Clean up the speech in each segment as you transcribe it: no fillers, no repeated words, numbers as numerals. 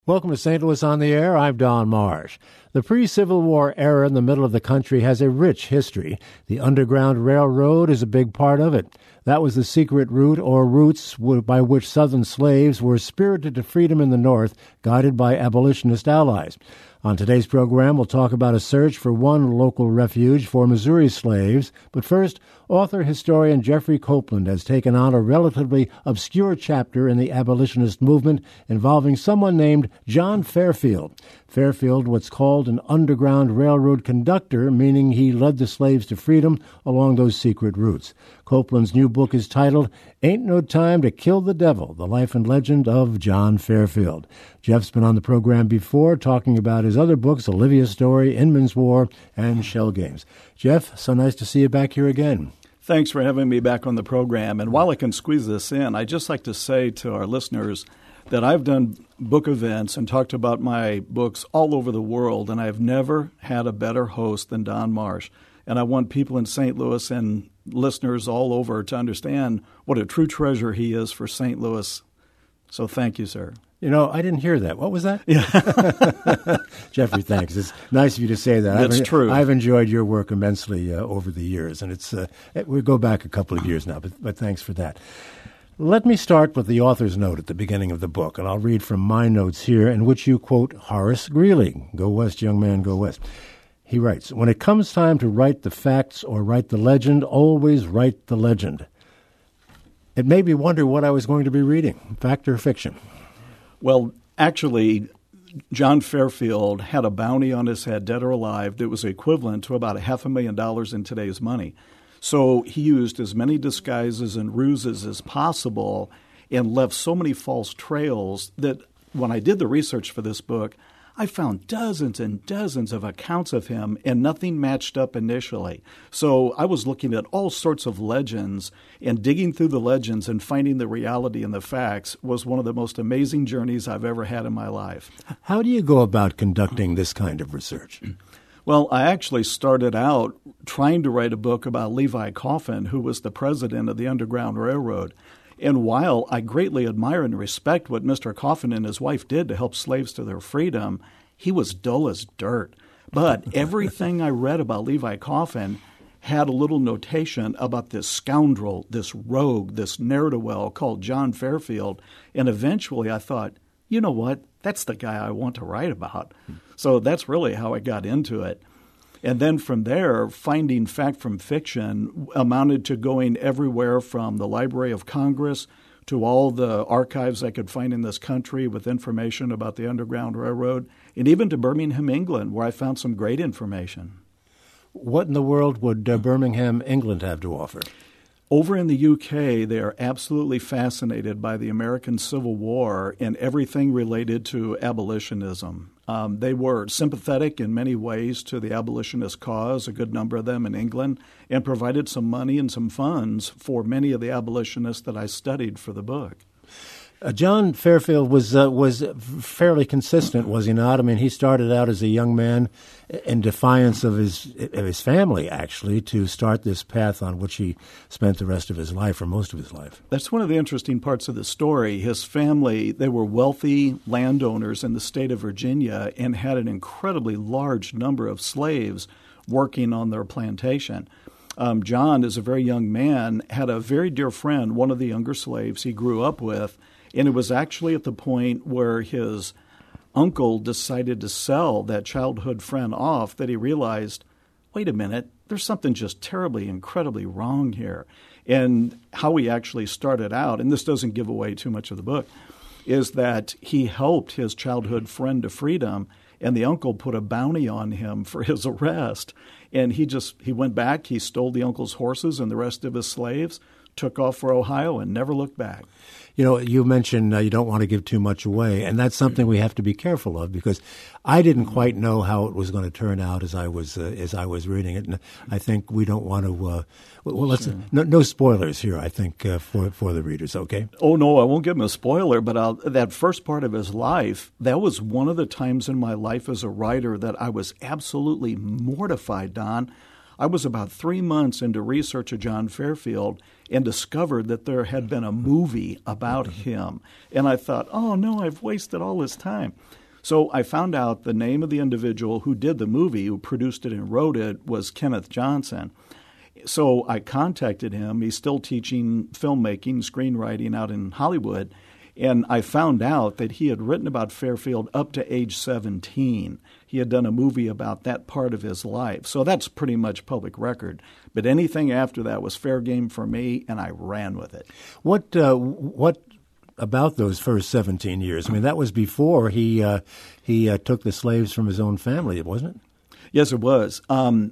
Welcome to St. Louis on the Air. I'm Don Marsh. The pre-Civil War era in the middle of the country has a rich history. The Underground Railroad is a big part of it. That was the secret route or routes by which Southern slaves were spirited to freedom in the North, guided by abolitionist allies. On today's program, we'll talk about a search for one local refuge for Missouri slaves. But first, author-historian Jeffrey Copeland has taken on a relatively obscure chapter in the abolitionist movement involving someone named John Fairfield. Fairfield was called an Underground Railroad conductor, meaning he led the slaves to freedom along those secret routes. Copeland's new book is titled Ain't No Time to Kill the Devil, The Life and Legend of John Fairfield. Jeff's been on the program before talking about his other books, Olivia's Story, Inman's War, and Shell Games. Jeff, so nice to see you back here again. Thanks for having me back on the program. And while I can squeeze this in, I'd just like to say to our listeners that I've done book events and talked about my books all over the world, and I've never had a better host than Don Marsh. And I want people in St. Louis and listeners all over to understand what a true treasure he is for St. Louis. So thank you, sir. You know, I didn't hear that. What was that? Yeah. Jeffrey, thanks. It's nice of you to say that. That's true. I've enjoyed your work immensely over the years, and it's we go back a couple of years now, but thanks for that. Let me start with the author's note at the beginning of the book, and I'll read from my notes here, in which you quote Horace Greeley. Go west, young man, go west. He writes, "When it comes time to write the facts or write the legend, always write the legend." It made me wonder what I was going to be reading, fact or fiction. Well, actually, John Fairfield had a bounty on his head, dead or alive, that was equivalent to about $500,000 in today's money. So he used as many disguises and ruses as possible and left so many false trails that when I did the research for this book, I found dozens and dozens of accounts of him, and nothing matched up initially. So I was looking at all sorts of legends, and digging through the legends and finding the reality and the facts was one of the most amazing journeys I've ever had in my life. How do you go about conducting this kind of research? Well, I actually started out trying to write a book about Levi Coffin, who was the president of the Underground Railroad. And while I greatly admire and respect what Mr. Coffin and his wife did to help slaves to their freedom, he was dull as dirt. But everything I read about Levi Coffin had a little notation about this scoundrel, this rogue, this ne'er-do-well called John Fairfield. And eventually I thought, you know what? That's the guy I want to write about. So that's really how I got into it. And then from there, finding fact from fiction amounted to going everywhere from the Library of Congress to all the archives I could find in this country with information about the Underground Railroad, and even to Birmingham, England, where I found some great information. What in the world would Birmingham, England have to offer? Over in the UK, they are absolutely fascinated by the American Civil War and everything related to abolitionism. They were sympathetic in many ways to the abolitionist cause, a good number of them in England, and provided some money and some funds for many of the abolitionists that I studied for the book. John Fairfield was fairly consistent, was he not? I mean, he started out as a young man in defiance of his family, actually, to start this path on which he spent the rest of his life, or most of his life. That's one of the interesting parts of the story. His family, they were wealthy landowners in the state of Virginia and had an incredibly large number of slaves working on their plantation. John, as a very young man, had a very dear friend, one of the younger slaves he grew up with, and it was actually at the point where his uncle decided to sell that childhood friend off that he realized, wait a minute, there's something just terribly, incredibly wrong here. And how he actually started out, and this doesn't give away too much of the book, is that he helped his childhood friend to freedom, and the uncle put a bounty on him for his arrest. And he went back, he stole the uncle's horses and the rest of his slaves, took off for Ohio, and never looked back. You know, you mentioned you don't want to give too much away, and that's something we have to be careful of, because I didn't quite know how it was going to turn out as I was reading it, and I think we don't want to. No spoilers here, I think, for the readers. Okay. Oh no, I won't give him a spoiler, but that first part of his life, that was one of the times in my life as a writer that I was absolutely mortified, Don. I was about 3 months into research of John Fairfield and discovered that there had been a movie about him. And I thought, oh, no, I've wasted all this time. So I found out the name of the individual who did the movie, who produced it and wrote it, was Kenneth Johnson. So I contacted him. He's still teaching filmmaking, screenwriting out in Hollywood. And I found out that he had written about Fairfield up to age 17. He had done a movie about that part of his life. So that's pretty much public record. But anything after that was fair game for me, and I ran with it. What about those first 17 years? I mean, that was before he took the slaves from his own family, wasn't it? Yes, it was.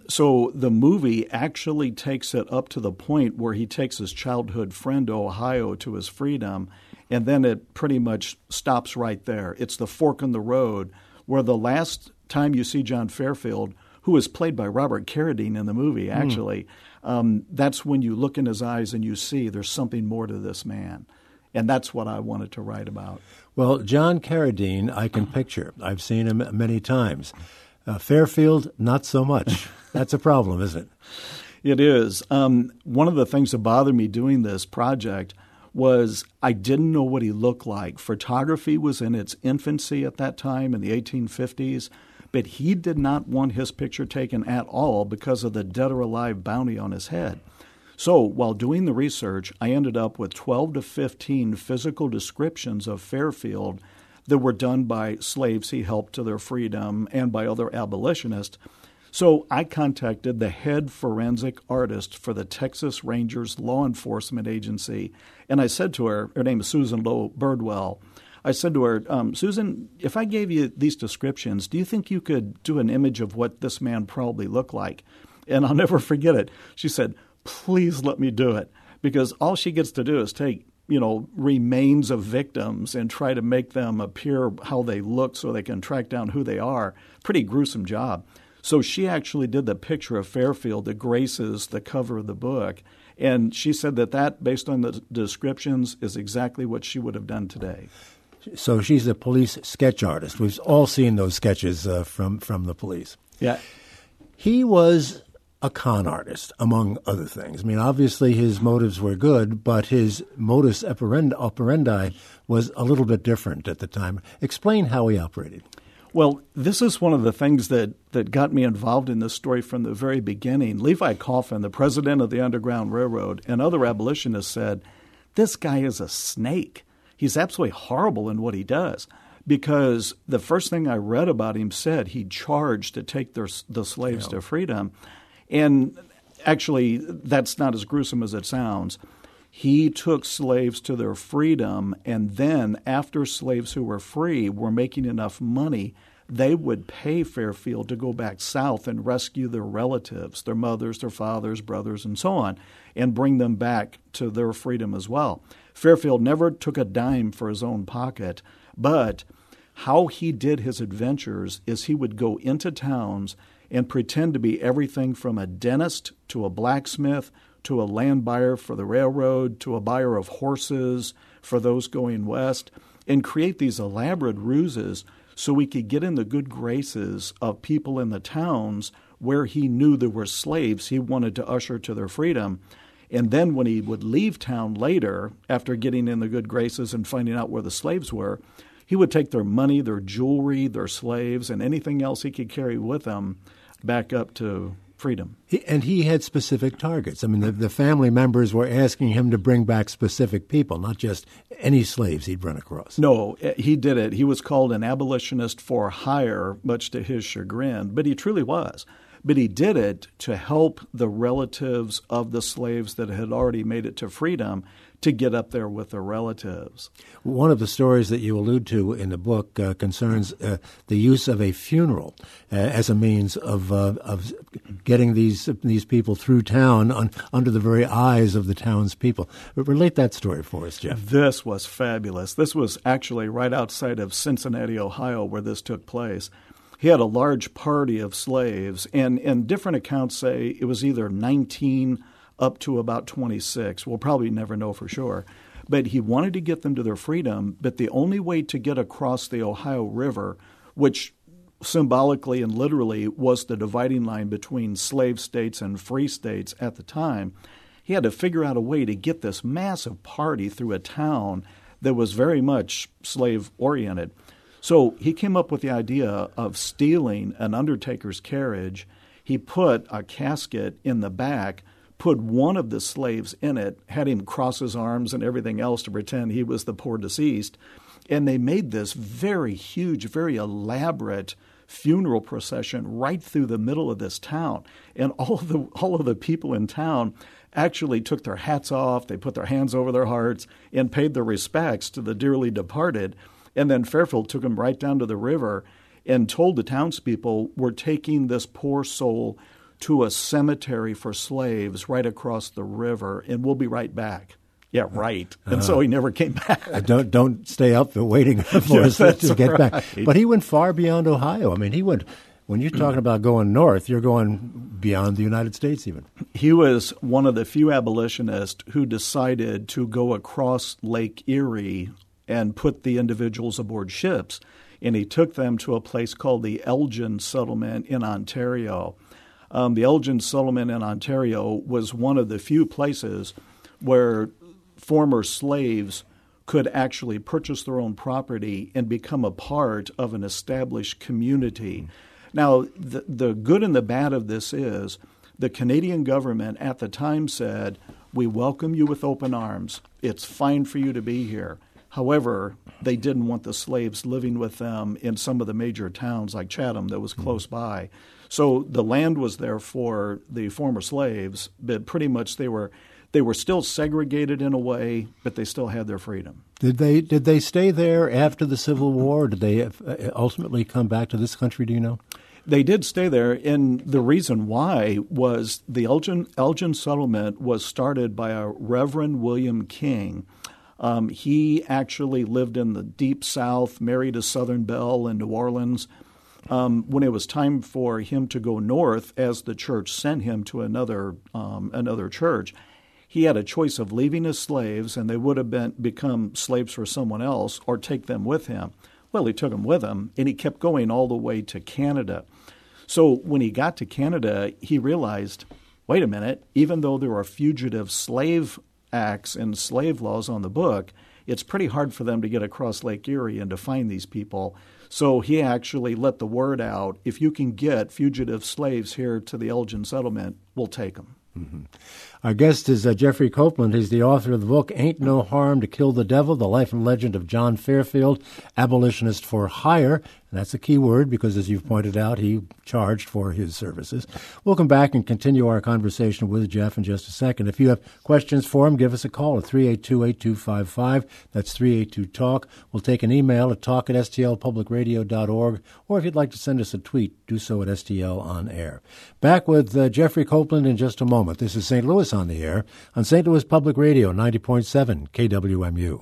So the movie actually takes it up to the point where he takes his childhood friend to Ohio to his freedom, and then it pretty much stops right there. It's the fork in the road where the last time you see John Fairfield, who is played by Robert Carradine in the movie, actually, that's when you look in his eyes and you see there's something more to this man. And that's what I wanted to write about. Well, John Carradine, I can picture. I've seen him many times. Fairfield, not so much. That's a problem, isn't it? It is. One of the things that bothered me doing this project was I didn't know what he looked like. Photography was in its infancy at that time in the 1850s, but he did not want his picture taken at all because of the dead or alive bounty on his head. So while doing the research, I ended up with 12 to 15 physical descriptions of Fairfield that were done by slaves he helped to their freedom and by other abolitionists. So I contacted the head forensic artist for the Texas Rangers Law Enforcement Agency, and I said to her name is Susan Lowe Birdwell, I said to her, Susan, if I gave you these descriptions, do you think you could do an image of what this man probably looked like? And I'll never forget it. She said, please let me do it, because all she gets to do is take remains of victims and try to make them appear how they look so they can track down who they are. Pretty gruesome job. So she actually did the picture of Fairfield that graces the cover of the book. And she said that based on the descriptions, is exactly what she would have done today. So she's a police sketch artist. We've all seen those sketches from the police. Yeah. He was a con artist, among other things. I mean, obviously his motives were good, but his modus operandi was a little bit different at the time. Explain how he operated. Well, this is one of the things that got me involved in this story from the very beginning. Levi Coffin, the president of the Underground Railroad, and other abolitionists said, this guy is a snake. He's absolutely horrible in what he does. Because the first thing I read about him said he charged to take the slaves to freedom. And actually, that's not as gruesome as it sounds. He took slaves to their freedom, and then after slaves who were free were making enough money, they would pay Fairfield to go back south and rescue their relatives, their mothers, their fathers, brothers, and so on, and bring them back to their freedom as well. Fairfield never took a dime for his own pocket, but how he did his adventures is he would go into towns and pretend to be everything from a dentist to a blacksmith to a land buyer for the railroad to a buyer of horses for those going west, and create these elaborate ruses so he could get in the good graces of people in the towns where he knew there were slaves he wanted to usher to their freedom. And then when he would leave town later, after getting in the good graces and finding out where the slaves were, he would take their money, their jewelry, their slaves, and anything else he could carry with him back up to freedom. And he had specific targets. I mean, the family members were asking him to bring back specific people, not just any slaves he'd run across. No, he did it. He was called an abolitionist for hire, much to his chagrin, but he truly was. But he did it to help the relatives of the slaves that had already made it to freedom to get up there with their relatives. One of the stories that you allude to in the book concerns the use of a funeral as a means of getting these people through town under the very eyes of the townspeople. Relate that story for us, Jeff. This was fabulous. This was actually right outside of Cincinnati, Ohio, where this took place. He had a large party of slaves, and different accounts say it was either 19 up to about 26. We'll probably never know for sure. But he wanted to get them to their freedom, but the only way to get across the Ohio River, which symbolically and literally was the dividing line between slave states and free states at the time, he had to figure out a way to get this massive party through a town that was very much slave-oriented. So he came up with the idea of stealing an undertaker's carriage. He put a casket in the back, put one of the slaves in it, had him cross his arms and everything else to pretend he was the poor deceased. And they made this very huge, very elaborate funeral procession right through the middle of this town. And all of the people in town actually took their hats off, they put their hands over their hearts, and paid their respects to the dearly departed. And then Fairfield took them right down to the river and told the townspeople, we're taking this poor soul to a cemetery for slaves right across the river, and we'll be right back. Yeah, right. And so he never came back. Don't stay up waiting for us to get back. But he went far beyond Ohio. I mean, he went. When you're talking about going north, you're going beyond the United States even. He was one of the few abolitionists who decided to go across Lake Erie and put the individuals aboard ships. And he took them to a place called the Elgin Settlement in Ontario. The Elgin Settlement in Ontario was one of the few places where former slaves could actually purchase their own property and become a part of an established community. Now, the good and the bad of this is the Canadian government at the time said, we welcome you with open arms. It's fine for you to be here. However, they didn't want the slaves living with them in some of the major towns like Chatham that was close by. So the land was there for the former slaves, but pretty much they were still segregated in a way, but they still had their freedom. Did they stay there after the Civil War? Did they ultimately come back to this country, do you know? They did stay there, and the reason why was the Elgin Settlement was started by a Reverend William King. He actually lived in the Deep South, married a Southern belle in New Orleans. When it was time for him to go north, as the church sent him to another church, he had a choice of leaving his slaves, and they would have become slaves for someone else, or take them with him. Well, he took them with him, and he kept going all the way to Canada. So when he got to Canada, he realized, wait a minute, even though there are fugitive slave acts and slave laws on the book, it's pretty hard for them to get across Lake Erie and to find these people. So he actually let the word out, if you can get fugitive slaves here to the Elgin Settlement, we'll take them. Mm-hmm. Our guest is Jeffrey Copeland. He's the author of the book, Ain't No Harm to Kill the Devil, The Life and Legend of John Fairfield, Abolitionist for Hire. And that's a key word because, as you've pointed out, he charged for his services. We'll come back and continue our conversation with Jeff in just a second. If you have questions for him, give us a call at 382-8255. That's 382-TALK. We'll take an email at talk@stlpublicradio.org, or if you'd like to send us a tweet, do so at STL On Air. Back with Jeffrey Copeland in just a moment. This is St. Louis on the Air on St. Louis Public Radio, 90.7 KWMU.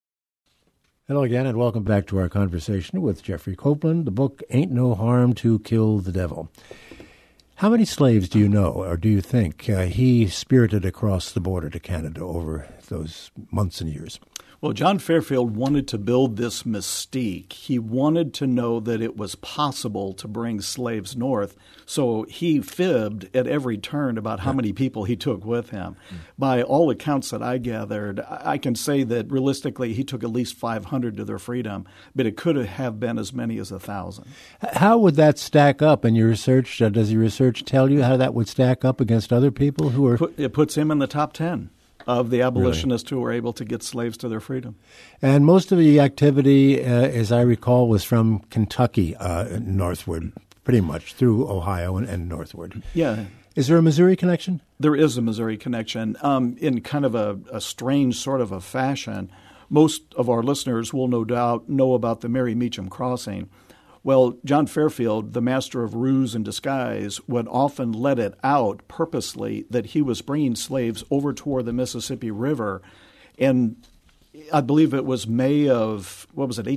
Hello again, and welcome back to our conversation with Jeffrey Copeland. The book, Ain't No Harm to Kill the Devil. How many slaves do you know, or do you think, he spirited across the border to Canada over those months and years? Well, John Fairfield wanted to build this mystique. He wanted to know that it was possible to bring slaves north, so he fibbed at every turn about how many people he took with him. By all accounts that I gathered, I can say that realistically he took at least 500 to their freedom, but it could have been as many as 1,000. How would that stack up in your research? Does your research tell you how that would stack up against other people who are... It puts him in the top 10. Of the abolitionists who were able to get slaves to their freedom. And most of the activity, as I recall, was from Kentucky northward, pretty much, through Ohio and northward. Yeah. Is there a Missouri connection? There is a Missouri connection. In kind of a strange sort of a fashion, most of our listeners will no doubt know about the Mary Meacham Crossing. Well, John Fairfield, the master of ruse and disguise, would often let it out purposely that he was bringing slaves over toward the Mississippi River. And I believe it was May of,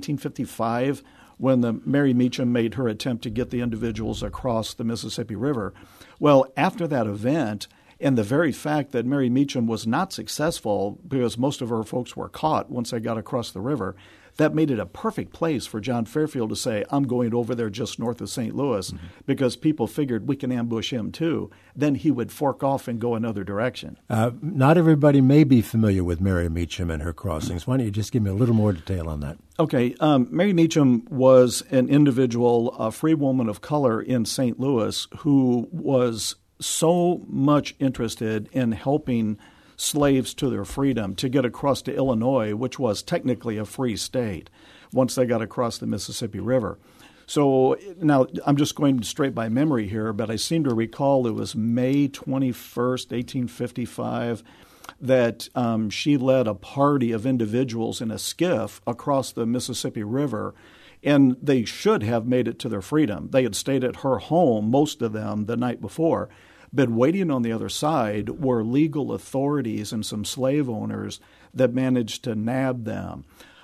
1855, when the Mary Meacham made her attempt to get the individuals across the Mississippi River. Well, after that event, And the very fact that Mary Meacham was not successful because most of her folks were caught once they got across the river, that made it a perfect place for John Fairfield to say, I'm going over there just north of St. Louis, because people figured we can ambush him too. Then he would fork off and go another direction. Not everybody may be familiar with Mary Meacham and her crossings. Why don't you just give me a little more detail on that? Okay. Mary Meacham was an individual, a free woman of color in St. Louis who was so much interested in helping slaves to their freedom to get across to Illinois, which was technically a free state, once they got across the Mississippi River. So now I'm just going straight by memory here, but I seem to recall it was May 21st, 1855, that she led a party of individuals in a skiff across the Mississippi River, and they should have made it to their freedom. They had stayed at her home, most of them, the night before. But waiting on the other side were legal authorities and some slave owners that managed to nab them.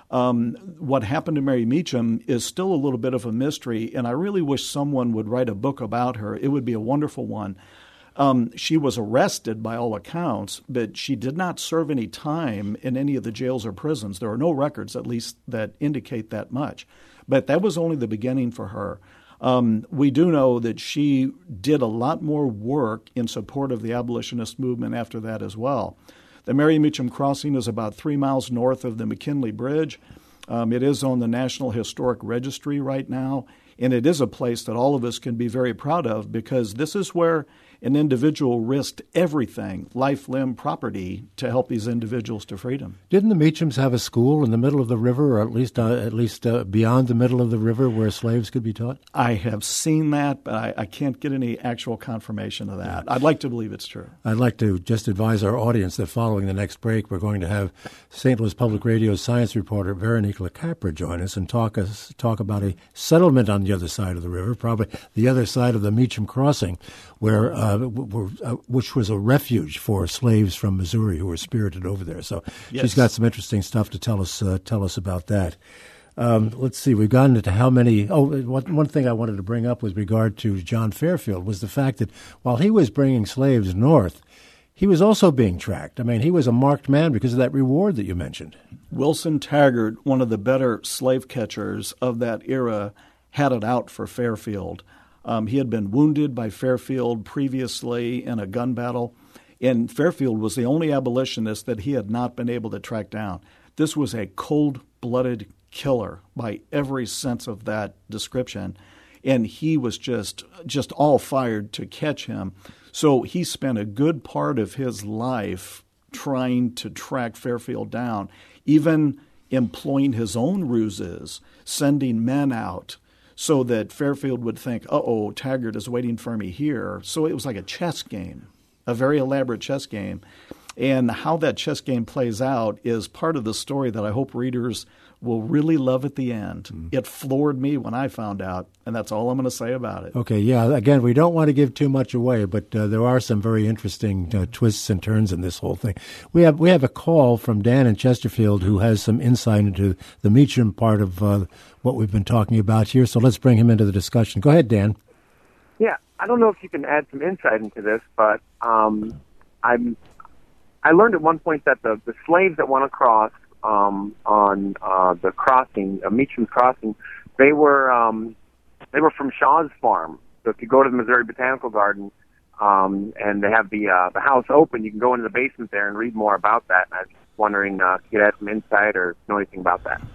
What happened to Mary Meacham is still a little bit of a mystery, and I really wish someone would write a book about her. It would be a wonderful one. She was arrested by all accounts, but she did not serve any time in any of the jails or prisons. There are no records, at least, that indicate that much. But that was only the beginning for her. We do know that she did a lot more work in support of the abolitionist movement after that as well. The Mary Meacham Crossing is about 3 miles north of the McKinley Bridge. It is on the National Historic Registry right now, and it is a place that all of us can be very proud of, because this is where an individual risked everything, life, limb, property, to help these individuals to freedom. Didn't the Meachams have a school in the middle of the river, or at least beyond the middle of the river, where slaves could be taught? I have seen that, but I can't get any actual confirmation of that. I'd like to believe it's true. I'd like to just advise our audience that following the next break, we're going to have St. Louis Public Radio's science reporter Veronique LeCapra join us and talk about a settlement on the other side of the river, probably the other side of the Meacham Crossing, which was a refuge for slaves from Missouri who were spirited over there. So yes. She's got some interesting stuff to tell us about that. Let's see. We've gotten into how many. One thing I wanted to bring up with regard to John Fairfield was the fact that while he was bringing slaves north, he was also being tracked. I mean, he was a marked man because of that reward that you mentioned. Wilson Taggart, one of the better slave catchers of that era, had it out for Fairfield. He had been wounded by Fairfield previously in a gun battle, and Fairfield was the only abolitionist that he had not been able to track down. This was a cold-blooded killer by every sense of that description, and he was just all fired to catch him. So he spent a good part of his life trying to track Fairfield down, even employing his own ruses, sending men out so that Fairfield would think, uh-oh, Taggart is waiting for me here. So it was like a chess game, a very elaborate chess game. And how that chess game plays out is part of the story that I hope readers will really love at the end. It floored me when I found out, and that's all I'm going to say about it. Okay, yeah. Again, we don't want to give too much away, but there are some very interesting twists and turns in this whole thing. We have a call from Dan in Chesterfield who has some insight into the Meacham part of what we've been talking about here, so let's bring him into the discussion. Go ahead, Dan. Yeah, I don't know if you can add some insight into this, but I learned at one point that the slaves that went across on the crossing, Meacham's Crossing, they were from Shaw's farm. So if you go to the Missouri Botanical Garden and they have the house open, you can go into the basement there and read more about that. And I was wondering if you could add some insight or know anything about that.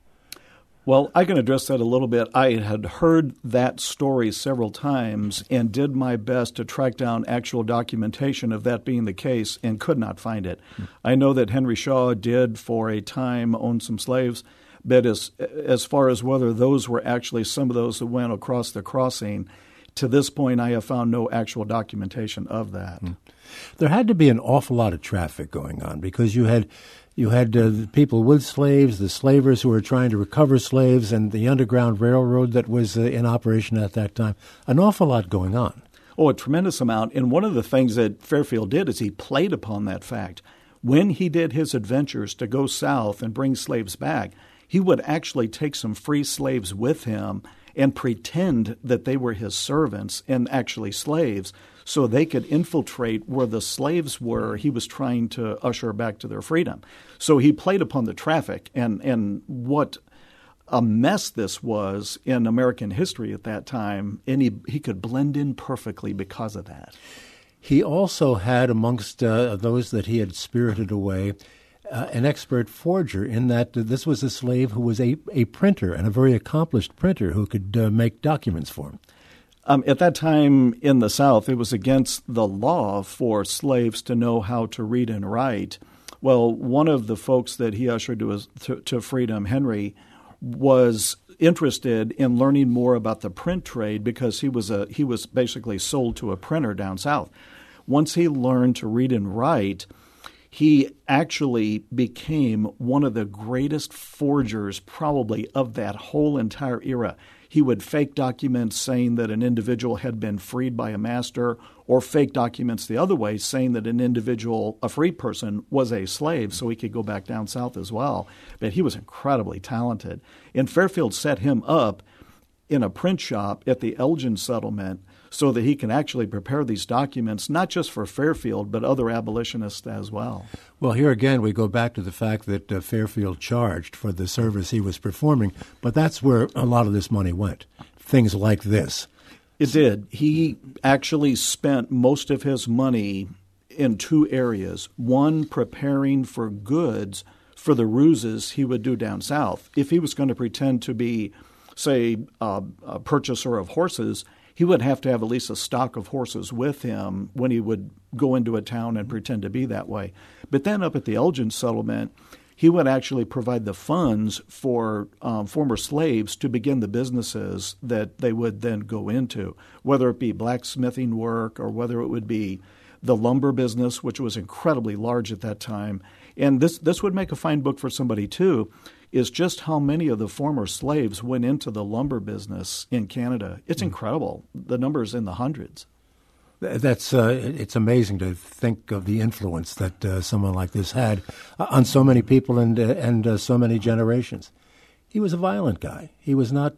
Well, I can address that a little bit. I had heard that story several times and did my best to track down actual documentation of that being the case and could not find it. I know that Henry Shaw did for a time own some slaves, but as far as whether those were actually some of those that went across the crossing, to this point I have found no actual documentation of that. There had to be an awful lot of traffic going on because you had the people with slaves, the slavers who were trying to recover slaves, and the Underground Railroad that was in operation at that time. An awful lot going on. Oh, a tremendous amount. And one of the things that Fairfield did is he played upon that fact. When he did his adventures to go south and bring slaves back, he would actually take some free slaves with him and pretend that they were his servants and actually slaves, so they could infiltrate where the slaves were he was trying to usher back to their freedom. So he played upon the traffic, and what a mess this was in American history at that time, and he could blend in perfectly because of that. He also had amongst those that he had spirited away an expert forger, in that this was a slave who was a printer, and a very accomplished printer who could make documents for him. At that time in the South, it was against the law for slaves to know how to read and write. Well, one of the folks that he ushered to freedom, Henry, was interested in learning more about the print trade because he was basically sold to a printer down south. Once he learned to read and write, he actually became one of the greatest forgers probably of that whole entire era. He would fake documents saying that an individual had been freed by a master, or fake documents the other way saying that an individual, a free person, was a slave so he could go back down south as well. But he was incredibly talented. And Fairfield set him up in a print shop at the Elgin settlement so that he can actually prepare these documents, not just for Fairfield, but other abolitionists as well. Well, here again, we go back to the fact that Fairfield charged for the service he was performing, but that's where a lot of this money went, things like this. It did. He actually spent most of his money in two areas. One, preparing for goods for the ruses he would do down south. If he was going to pretend to be, say, a purchaser of horses, he would have to have at least a stock of horses with him when he would go into a town and pretend to be that way. But then up at the Elgin settlement, he would actually provide the funds for former slaves to begin the businesses that they would then go into, whether it be blacksmithing work or whether it would be the lumber business, which was incredibly large at that time. And this would make a fine book for somebody, too, is just how many of the former slaves went into the lumber business in Canada. It's incredible. The number's in the hundreds. That's it's amazing to think of the influence that someone like this had on so many people and so many generations. He was a violent guy. He was not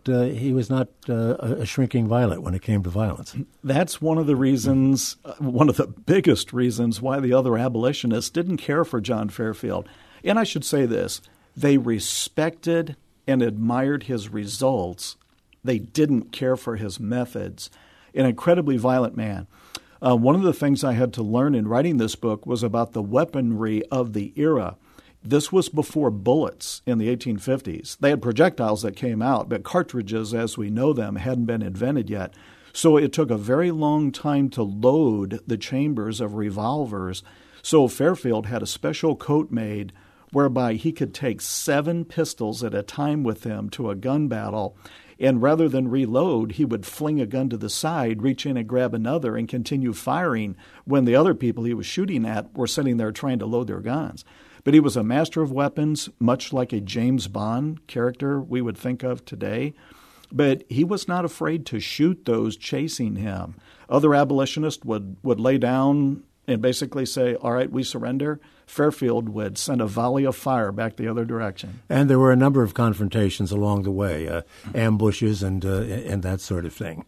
a shrinking violet when it came to violence. That's one of the reasons, one of the biggest reasons why the other abolitionists didn't care for John Fairfield. And I should say this. They respected and admired his results. They didn't care for his methods. An incredibly violent man. One of the things I had to learn in writing this book was about the weaponry of the era. This was before bullets in the 1850s. They had projectiles that came out, but cartridges, as we know them, hadn't been invented yet. So it took a very long time to load the chambers of revolvers. So Fairfield had a special coat made whereby he could take 7 pistols at a time with him to a gun battle, and rather than reload, he would fling a gun to the side, reach in and grab another, and continue firing when the other people he was shooting at were sitting there trying to load their guns. But he was a master of weapons, much like a James Bond character we would think of today. But he was not afraid to shoot those chasing him. Other abolitionists would lay down and basically say, all right, we surrender. Fairfield would send a volley of fire back the other direction. And there were a number of confrontations along the way, ambushes and that sort of thing.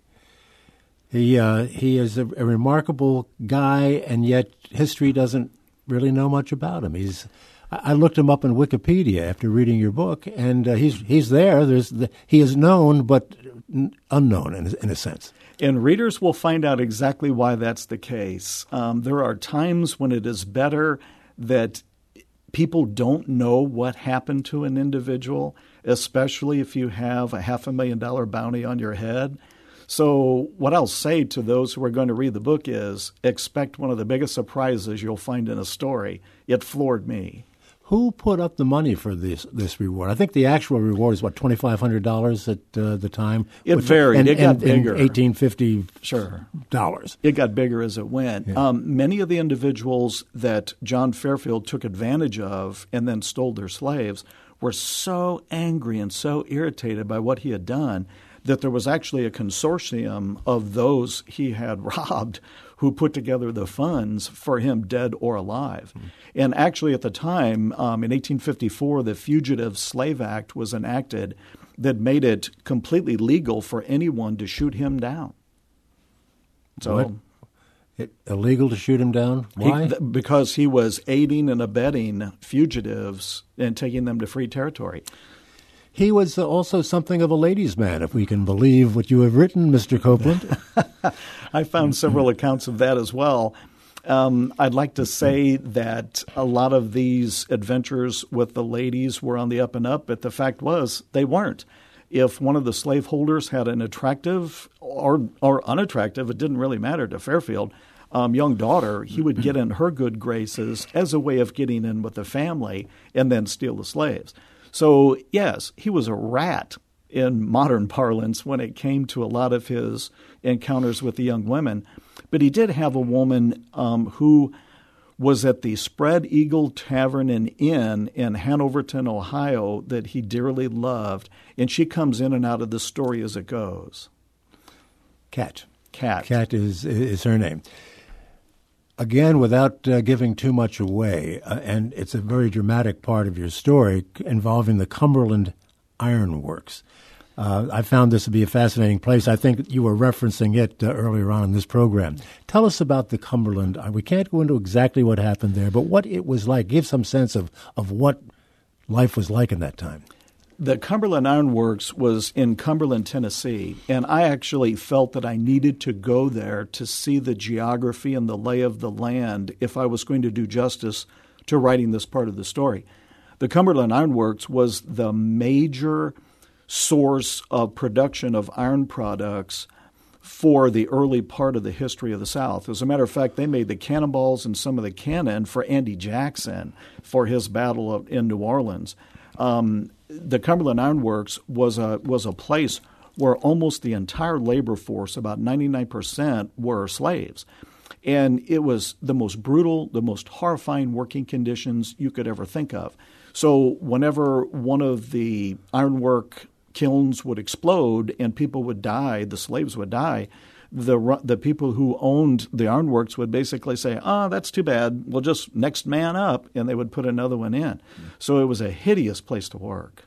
He is a remarkable guy, and yet history doesn't really know much about him. I looked him up on Wikipedia after reading your book, and he's there. He is known, but unknown in a sense. And readers will find out exactly why that's the case. There are times when it is better that people don't know what happened to an individual, especially if you have a $500,000 bounty on your head. So what I'll say to those who are going to read the book is expect one of the biggest surprises you'll find in a story. It floored me. Who put up the money for this reward? I think the actual reward is, $2,500 at the time? It varied. It got bigger. $1,850. Sure. Dollars. It got bigger as it went. Yeah. Many of the individuals that John Fairfield took advantage of and then stole their slaves were so angry and so irritated by what he had done that there was actually a consortium of those he had robbed who put together the funds for him, dead or alive. Mm-hmm. And actually at the time, in 1854, the Fugitive Slave Act was enacted that made it completely legal for anyone to shoot him down. So Illegal to shoot him down? Why? Because he was aiding and abetting fugitives and taking them to free territory. He was also something of a ladies' man, if we can believe what you have written, Mr. Copeland. I found several accounts of that as well. I'd like to say that a lot of these adventures with the ladies were on the up and up, but the fact was they weren't. If one of the slaveholders had an attractive or unattractive, it didn't really matter to Fairfield, young daughter, he would get in her good graces as a way of getting in with the family and then steal the slaves. So, yes, he was a rat in modern parlance when it came to a lot of his encounters with the young women. But he did have a woman who was at the Spread Eagle Tavern and Inn in Hanoverton, Ohio, that he dearly loved, and she comes in and out of the story as it goes. Cat. Cat is her name. Again, without giving too much away, and it's a very dramatic part of your story involving the Cumberland Iron Works. I found this to be a fascinating place. I think you were referencing it earlier on in this program. Tell us about the Cumberland. We can't go into exactly what happened there, but what it was like. Give some sense of what life was like in that time. The Cumberland Iron Works was in Cumberland, Tennessee, and I actually felt that I needed to go there to see the geography and the lay of the land if I was going to do justice to writing this part of the story. The Cumberland Iron Works was the major source of production of iron products for the early part of the history of the South. As a matter of fact, they made the cannonballs and some of the cannon for Andy Jackson for his battle in New Orleans. The Cumberland Iron Works was a place where almost the entire labor force, about 99%, were slaves. And it was the most brutal, the most horrifying working conditions you could ever think of. So whenever one of the ironwork kilns would explode and people would die, the slaves would die, the people who owned the ironworks would basically say, that's too bad. We'll just next man up, and they would put another one in. So it was a hideous place to work.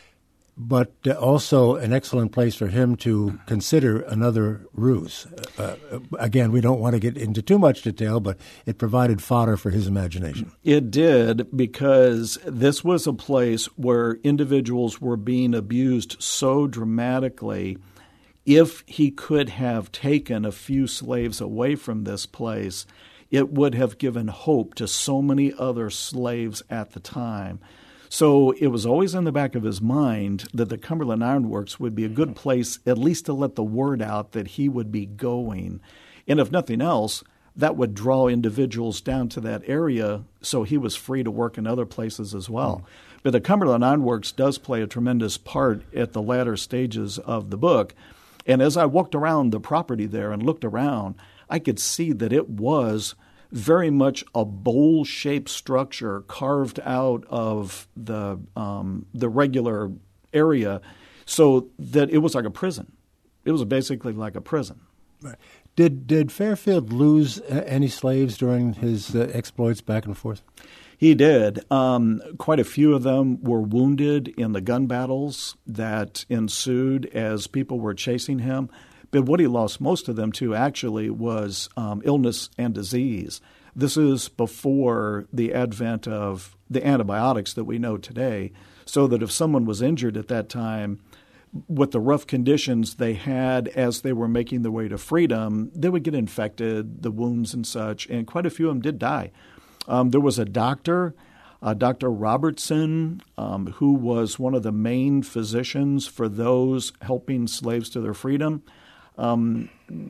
But also an excellent place for him to consider another ruse. Again, we don't want to get into too much detail, but it provided fodder for his imagination. It did, because this was a place where individuals were being abused so dramatically. If he could have taken a few slaves away from this place, it would have given hope to so many other slaves at the time. So it was always in the back of his mind that the Cumberland Iron Works would be a good place at least to let the word out that he would be going. And if nothing else, that would draw individuals down to that area so he was free to work in other places as well. But the Cumberland Iron Works does play a tremendous part at the latter stages of the book. And as I walked around the property there and looked around, I could see that it was very much a bowl-shaped structure carved out of the regular area, so that it was like a prison. It was basically like a prison. Right. Did Fairfield lose any slaves during his exploits back and forth? He did. Quite a few of them were wounded in the gun battles that ensued as people were chasing him. But what he lost most of them to actually was illness and disease. This is before the advent of the antibiotics that we know today, so that if someone was injured at that time, with the rough conditions they had as they were making their way to freedom, they would get infected, the wounds and such, and quite a few of them did die. There was a doctor, Dr. Robertson, who was one of the main physicians for those helping slaves to their freedom. Can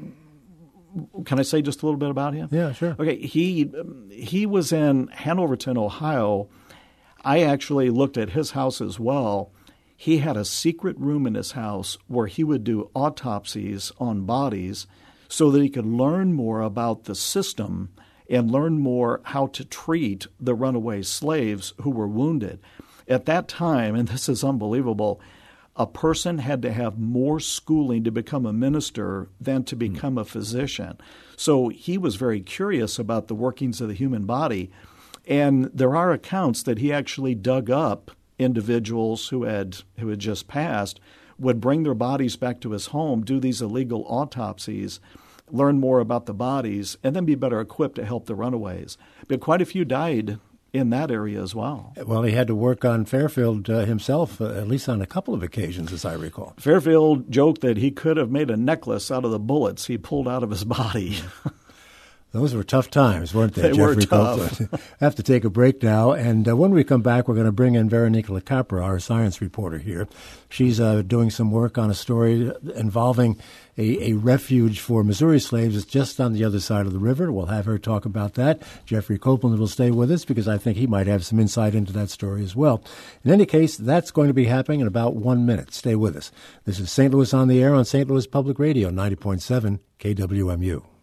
I say just a little bit about him? Yeah, sure. Okay, he was in Hanoverton, Ohio. I actually looked at his house as well. He had a secret room in his house where he would do autopsies on bodies so that he could learn more about the system and learn more how to treat the runaway slaves who were wounded. At that time, and this is unbelievable, a person had to have more schooling to become a minister than to become a physician. So he was very curious about the workings of the human body. And there are accounts that he actually dug up individuals who had just passed, would bring their bodies back to his home, do these illegal autopsies, learn more about the bodies, and then be better equipped to help the runaways. But quite a few died in that area as well. Well, he had to work on Fairfield himself, at least on a couple of occasions, as I recall. Fairfield joked that he could have made a necklace out of the bullets he pulled out of his body. Those were tough times, weren't they, They Jeffrey were tough. Copeland? I have to take a break now, and when we come back, we're going to bring in Veronica LaCapra, our science reporter here. She's doing some work on a story involving a refuge for Missouri slaves. It's just on the other side of the river. We'll have her talk about that. Jeffrey Copeland will stay with us because I think he might have some insight into that story as well. In any case, that's going to be happening in about 1 minute. Stay with us. This is St. Louis on the Air on St. Louis Public Radio, 90.7 KWMU.